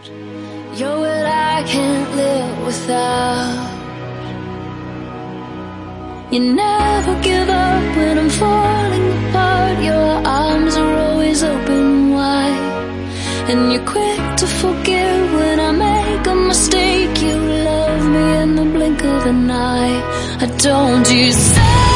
You're what I can't live without. You never give up when I'm falling apart. Your arms are always open wide, and you're quick to forgive when I make a mistake. You love me in the blink of an eye. I told you so.